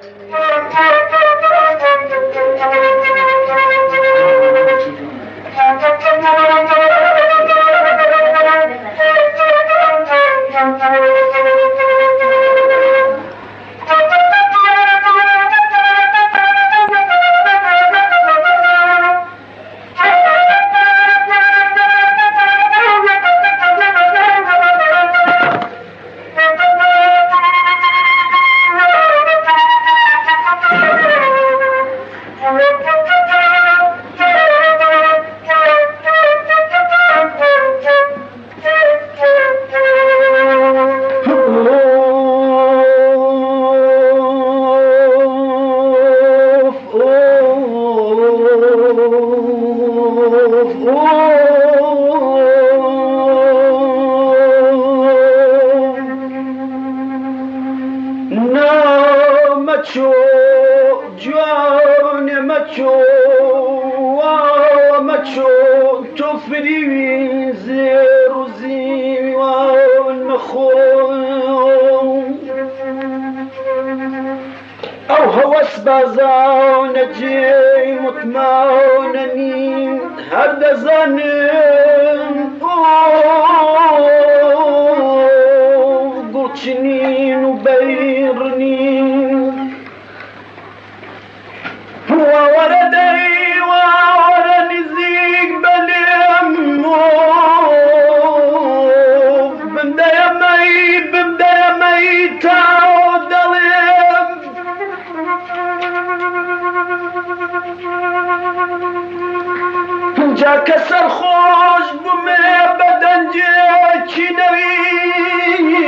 كسر خوش بمي بدن جيكي نوي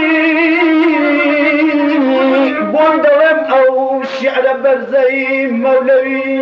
بوندلم او شعر برزي مولوي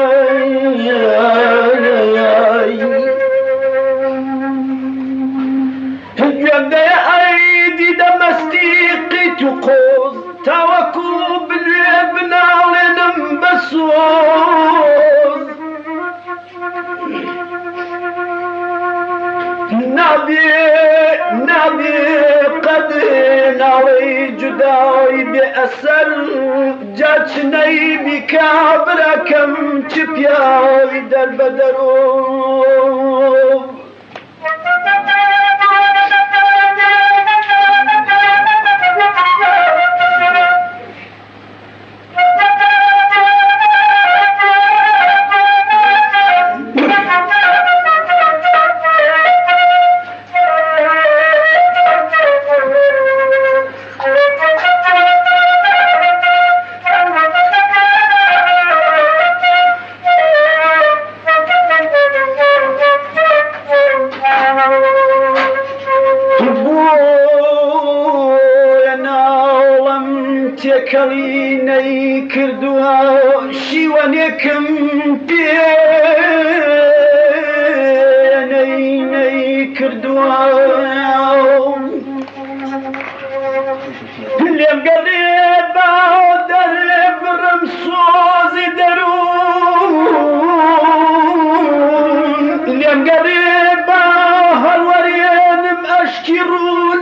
يبدا ايدي دمستيقي تقوز توكو بالابن علم بسوز نبي قد ناري جداي بأسر جاتني بكابرة كم تبيا در بدرو كليني كردوها شيوانيكم بيني كردوها اللي مقرب درب رمسوز درون اللي مقرب هالورين مأشكرون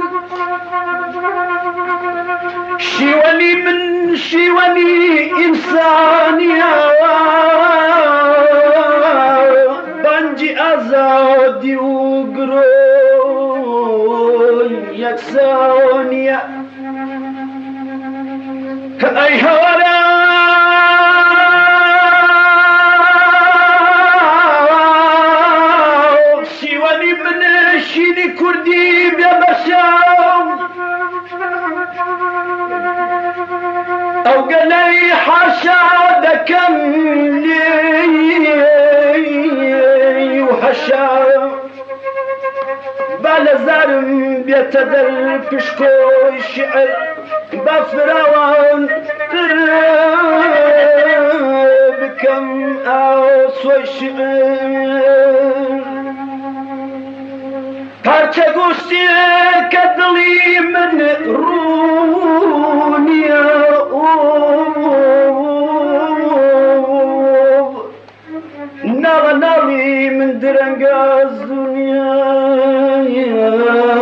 شيواني إنسانية بنجي أزادي وقرون يكسانية أي هورا شيواني من شيني كردي بيبشام أو قالي حاشا دكم لي وحشا بالزارم بيتدل فشكو الشعر بفراوان بكم أسوى الشعر parça gusti kadli من رونيا نغنالي من درنقاز دنيا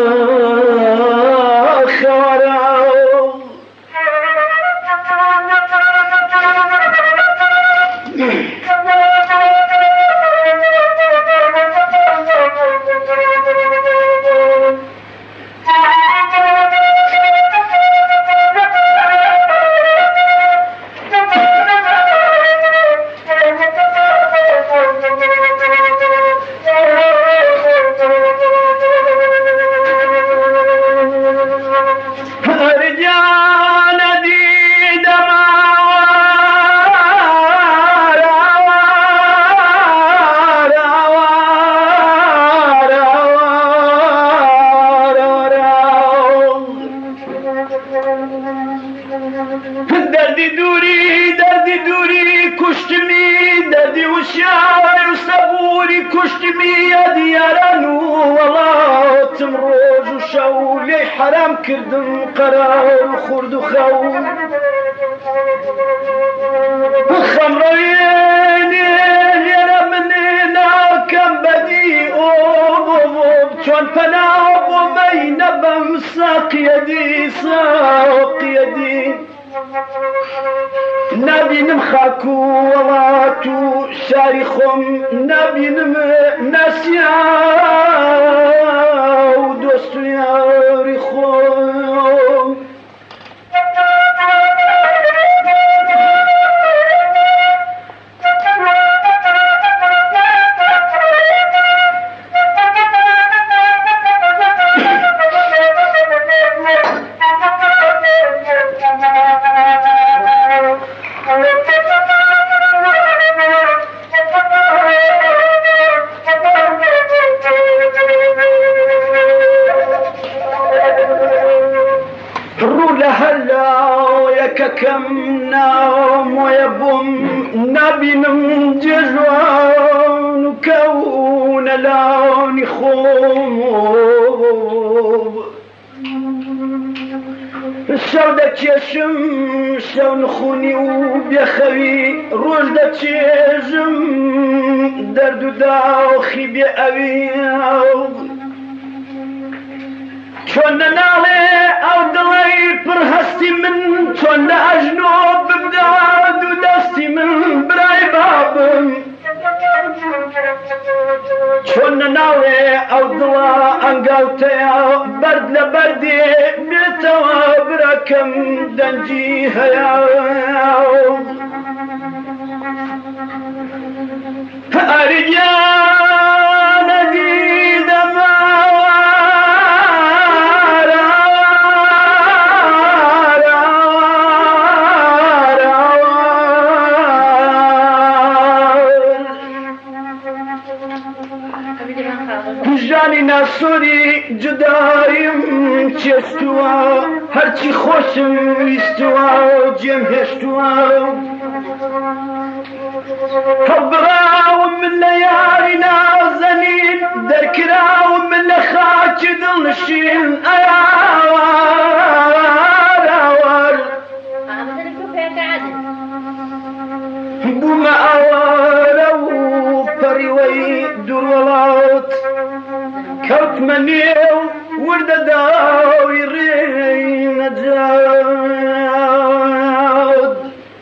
خارع دردی دوری کشتمی دردی وشای و سبوری کشتمی یادی یاران و وڵاتم ڕۆژ و شەو لێی حرام کردم قەرار و خورد و خەو خەمڕەوێنێ لێرە منێ ناکەم بەدی چۆن پەناو بۆ مەی نەبەم ساقیەدی نبینم خاک و وڵات و شاری خۆم نبینم ناسیا و دۆست و یاری خۆم کەم ناوەیە بۆم نابینم جێژوان و کەونە لاوانی خۆم شەو دەچێشم شەو نخونی و بێخەوی ڕۆژ دەچێژم دەرد و داوخی بێ ئەوی چۆن نەناڵێ ئەو دڵی پڕ هەستی من چۆن لە ئەژنۆ ببداد و دەستی من برای بابم چۆن نەناڵێ ئەو دڵە ئەنگاوتەیە بەرد لە بەردێ بێتەوە براکەم دەنجی هەیە ئەریگیانە دیدەمە ژانی ناسۆری جداییم چێستووە هەرچی خۆشم ویستووە جێم هێشتووە هەڵبڕاوم من لە یاری نازەنین دەرکراوم من لە خاکی دڵنشین ئەیاوار بوومە ئاوارە و پەریوەی دووڕوەڵات کەوتمە نێو وردە داوی ڕێی نەجات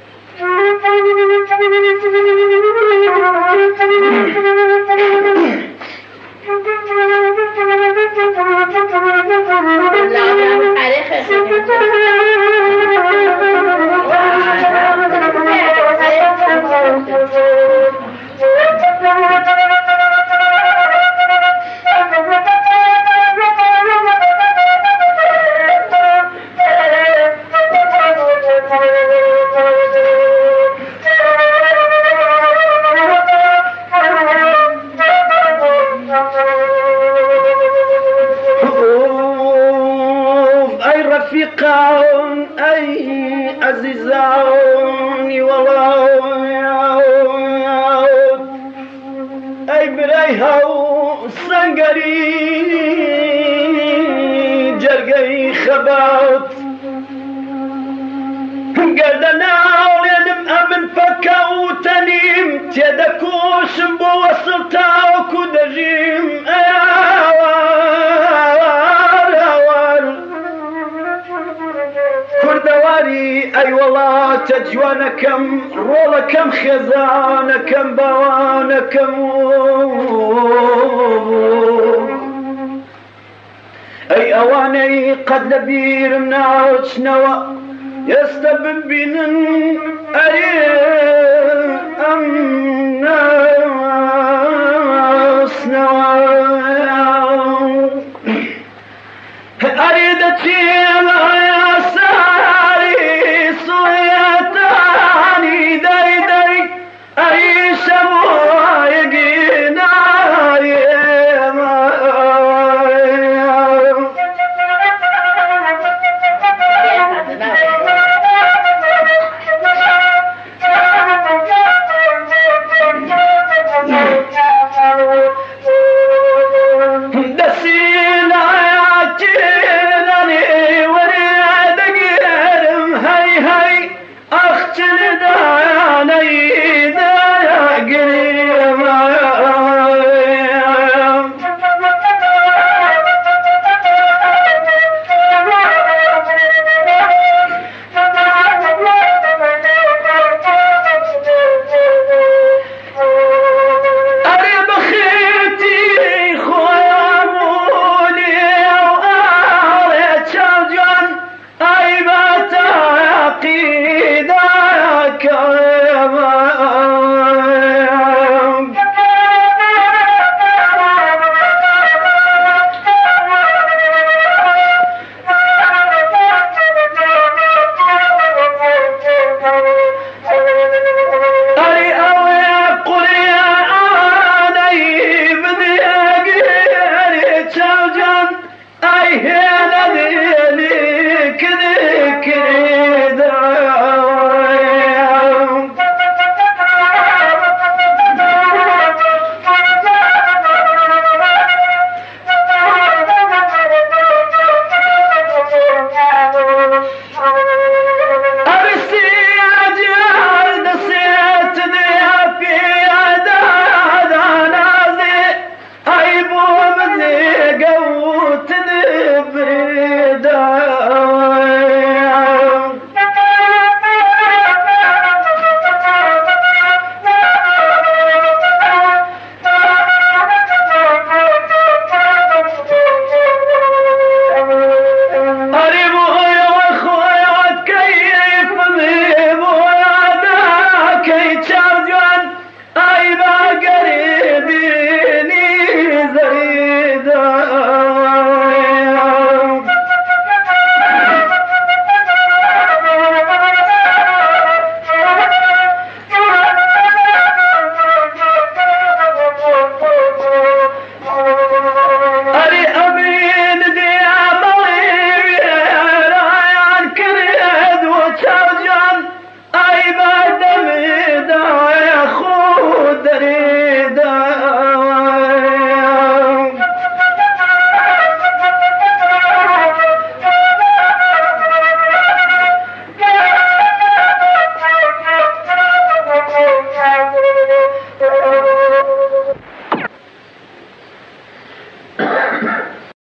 ئەی عەزیزانی وەڵات ئەی برای هەو سەنگەری جەرگەی خەبات گەردە ناڵێنم ئەمن پەکەوتەنیم تێدەکۆشم بۆ وەسڵ تاوەکو دەژیم کوردەواری ئەی وڵاتە جوانەکەم ڕۆڵەکەم خێزانەکەم باوانەکەم ئەی ئەوانەی قەت لە بیرم ناوچنەوە ئێستا ببینن ئەرێ ئەم ناسنەوە ئەرێ دەچێمە عقیل